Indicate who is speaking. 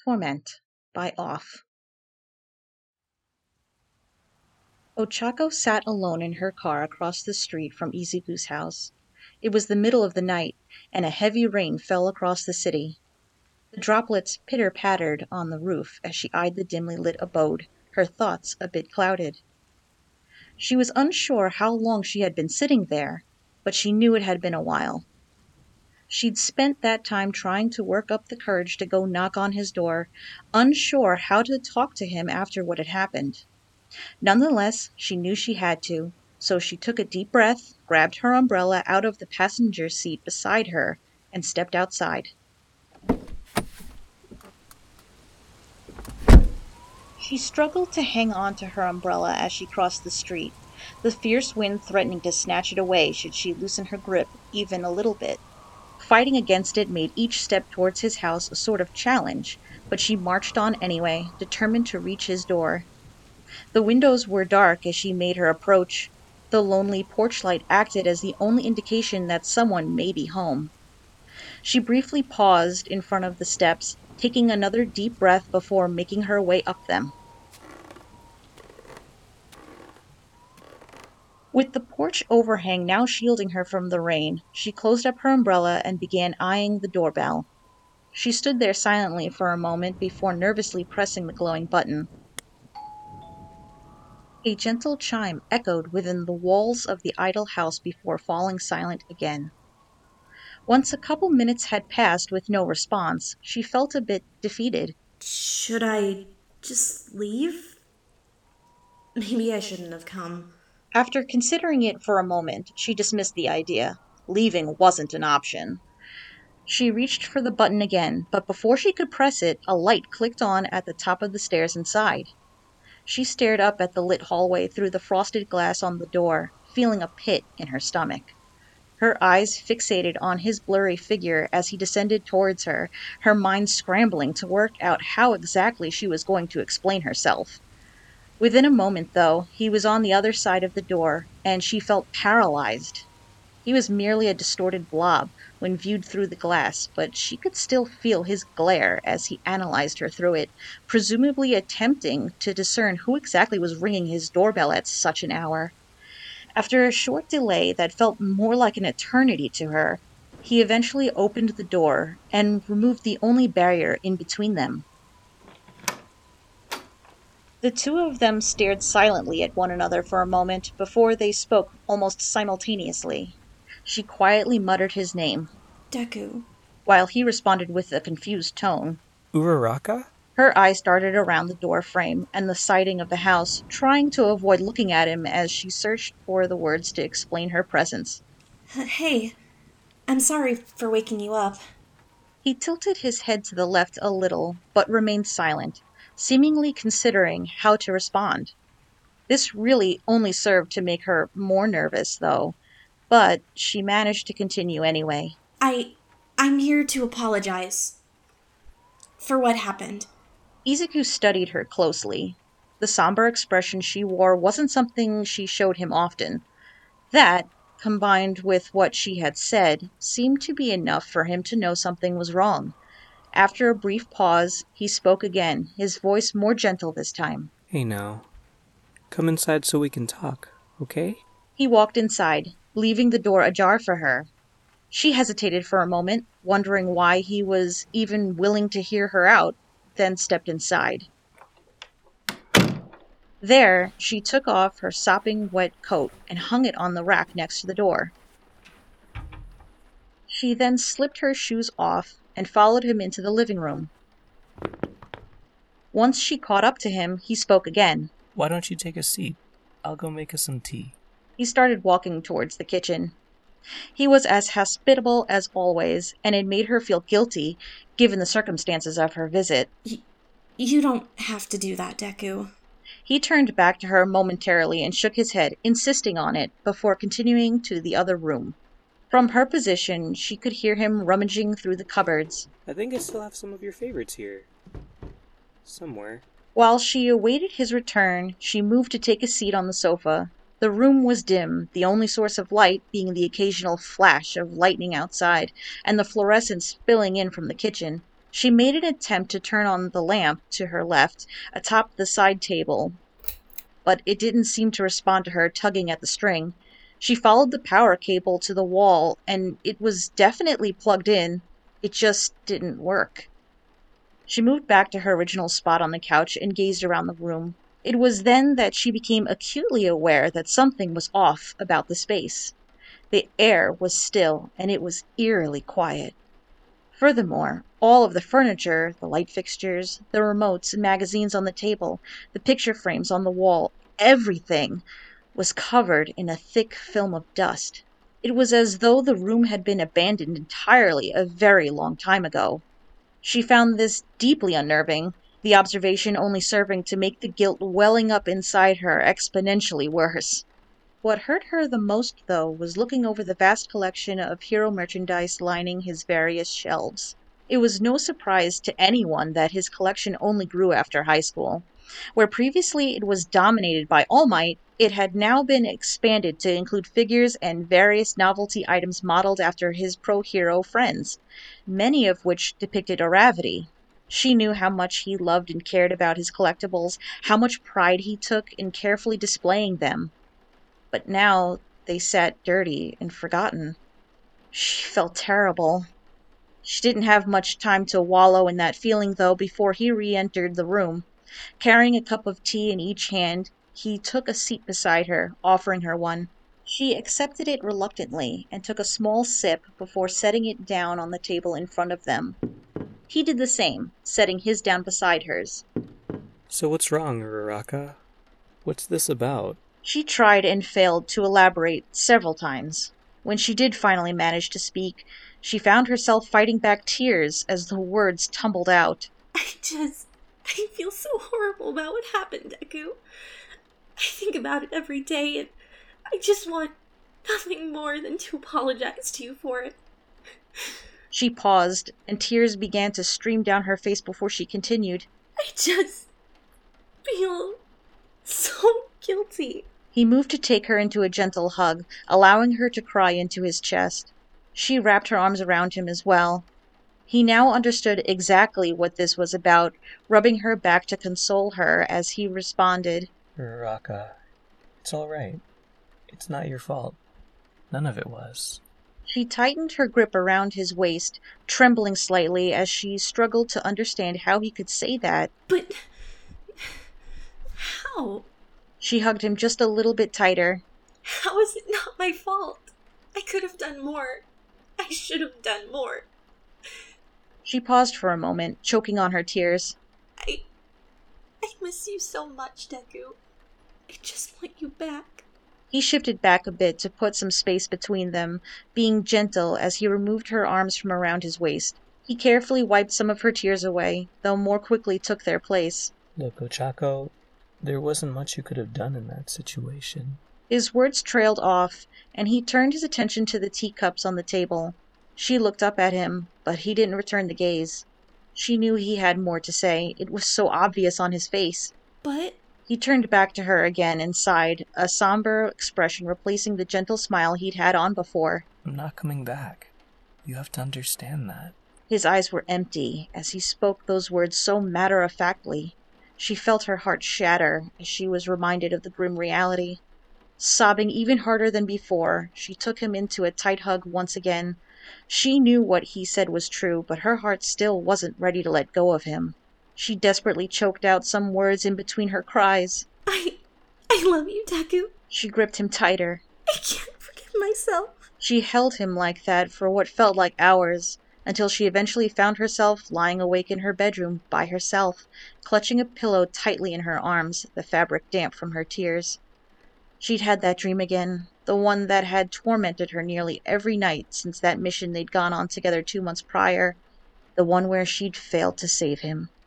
Speaker 1: Torment by Off. Ochako sat alone in her car across the street from Izuku's house. It was the middle of the night, and a heavy rain fell across the city. The droplets pitter-pattered on the roof as she eyed the dimly lit abode, her thoughts a bit clouded. She was unsure how long she had been sitting there, but she knew it had been a while. She'd spent that time trying to work up the courage to go knock on his door, unsure how to talk to him after what had happened. Nonetheless, she knew she had to, so she took a deep breath, grabbed her umbrella out of the passenger seat beside her, and stepped outside. She struggled to hang on to her umbrella as she crossed the street, the fierce wind threatening to snatch it away should she loosen her grip even a little bit. Fighting against it made each step towards his house a sort of challenge, but she marched on anyway, determined to reach his door. The windows were dark as she made her approach. The lonely porch light acted as the only indication that someone may be home. She briefly paused in front of the steps, taking another deep breath before making her way up them. With the porch overhang now shielding her from the rain, she closed up her umbrella and began eyeing the doorbell. She stood there silently for a moment before nervously pressing the glowing button. A gentle chime echoed within the walls of the idle house before falling silent again. Once a couple minutes had passed with no response, she felt a bit defeated.
Speaker 2: Should I just leave? Maybe I shouldn't have come.
Speaker 1: After considering it for a moment, she dismissed the idea. Leaving wasn't an option. She reached for the button again, but before she could press it, a light clicked on at the top of the stairs inside. She stared up at the lit hallway through the frosted glass on the door, feeling a pit in her stomach. Her eyes fixated on his blurry figure as he descended towards her, her mind scrambling to work out how exactly she was going to explain herself. Within a moment, though, he was on the other side of the door, and she felt paralyzed. He was merely a distorted blob when viewed through the glass, but she could still feel his glare as he analyzed her through it, presumably attempting to discern who exactly was ringing his doorbell at such an hour. After a short delay that felt more like an eternity to her, he eventually opened the door and removed the only barrier in between them. The two of them stared silently at one another for a moment before they spoke almost simultaneously. She quietly muttered his name,
Speaker 2: Deku.
Speaker 1: while he responded with a confused tone.
Speaker 3: Uraraka?
Speaker 1: Her eyes darted around the door frame and the siding of the house, trying to avoid looking at him as she searched for the words to explain her presence.
Speaker 2: Hey, I'm sorry for waking you up.
Speaker 1: He tilted his head to the left a little, but remained silent, seemingly considering how to respond. This really only served to make her more nervous, though, but she managed to continue anyway.
Speaker 2: I'm here to apologize for what happened.
Speaker 1: Izuku studied her closely. The somber expression she wore wasn't something she showed him often. That, combined with what she had said, seemed to be enough for him to know something was wrong. After a brief pause, he spoke again, his voice more gentle this time.
Speaker 3: Hey now. Come inside so we can talk, okay?
Speaker 1: He walked inside, leaving the door ajar for her. She hesitated for a moment, wondering why he was even willing to hear her out, then stepped inside. There, she took off her sopping wet coat and hung it on the rack next to the door. She then slipped her shoes off and followed him into the living room. Once she caught up to him, he spoke again.
Speaker 3: Why don't you take a seat? I'll go make us some tea.
Speaker 1: He started walking towards the kitchen. He was as hospitable as always, and it made her feel guilty, given the circumstances of her visit.
Speaker 2: You don't have to do that, Deku.
Speaker 1: He turned back to her momentarily and shook his head, insisting on it, before continuing to the other room. From her position, she could hear him rummaging through the cupboards.
Speaker 3: I think I still have some of your favorites here. Somewhere.
Speaker 1: While she awaited his return, she moved to take a seat on the sofa. The room was dim, the only source of light being the occasional flash of lightning outside, and the fluorescence spilling in from the kitchen. She made an attempt to turn on the lamp to her left, atop the side table, but it didn't seem to respond to her tugging at the string. She followed the power cable to the wall, and it was definitely plugged in. It just didn't work. She moved back to her original spot on the couch and gazed around the room. It was then that she became acutely aware that something was off about the space. The air was still, and it was eerily quiet. Furthermore, all of the furniture, the light fixtures, the remotes and magazines on the table, the picture frames on the wall, everything was covered in a thick film of dust. It was as though the room had been abandoned entirely a very long time ago. She found this deeply unnerving, the observation only serving to make the guilt welling up inside her exponentially worse. What hurt her the most, though, was looking over the vast collection of hero merchandise lining his various shelves. It was no surprise to anyone that his collection only grew after high school. Where previously it was dominated by All Might, it had now been expanded to include figures and various novelty items modeled after his pro-hero friends, many of which depicted Aravity. She knew how much he loved and cared about his collectibles, how much pride he took in carefully displaying them. But now they sat dirty and forgotten. She felt terrible. She didn't have much time to wallow in that feeling, though, before he re-entered the room. Carrying a cup of tea in each hand, he took a seat beside her, offering her one. She accepted it reluctantly and took a small sip before setting it down on the table in front of them. He did the same, setting his down beside hers.
Speaker 3: So what's wrong, Uraraka? What's this about?
Speaker 1: She tried and failed to elaborate several times. When she did finally manage to speak, she found herself fighting back tears as the words tumbled out.
Speaker 2: I feel so horrible about what happened, Deku. I think about it every day, and I just want nothing more than to apologize to you for it.
Speaker 1: She paused, and tears began to stream down her face before she continued.
Speaker 2: I just feel so guilty.
Speaker 1: He moved to take her into a gentle hug, allowing her to cry into his chest. She wrapped her arms around him as well. He now understood exactly what this was about, rubbing her back to console her as he responded.
Speaker 3: Uraraka, it's all right. It's not your fault. None of it was.
Speaker 1: She tightened her grip around his waist, trembling slightly as she struggled to understand how he could say that.
Speaker 2: But how?
Speaker 1: She hugged him just a little bit tighter.
Speaker 2: How is it not my fault? I could have done more. I should have done more.
Speaker 1: She paused for a moment, choking on her tears.
Speaker 2: I miss you so much, Deku. I just want you back.
Speaker 1: He shifted back a bit to put some space between them, being gentle as he removed her arms from around his waist. He carefully wiped some of her tears away, though more quickly took their place.
Speaker 3: Look, Ochako, there wasn't much you could have done in that situation.
Speaker 1: His words trailed off, and he turned his attention to the teacups on the table. She looked up at him, but he didn't return the gaze. She knew he had more to say. It was so obvious on his face.
Speaker 2: But
Speaker 1: He turned back to her again and sighed, a somber expression replacing the gentle smile he'd had on before.
Speaker 3: I'm not coming back. You have to understand that.
Speaker 1: His eyes were empty as he spoke those words so matter-of-factly. She felt her heart shatter as she was reminded of the grim reality. Sobbing even harder than before, she took him into a tight hug once again. She knew what he said was true, but her heart still wasn't ready to let go of him. She desperately choked out some words in between her cries.
Speaker 2: I love you, Deku.
Speaker 1: She gripped him tighter.
Speaker 2: I can't forgive myself.
Speaker 1: She held him like that for what felt like hours, until she eventually found herself lying awake in her bedroom by herself, clutching a pillow tightly in her arms, the fabric damp from her tears. She'd had that dream again, the one that had tormented her nearly every night since that mission they'd gone on together 2 months prior, the one where she'd failed to save him.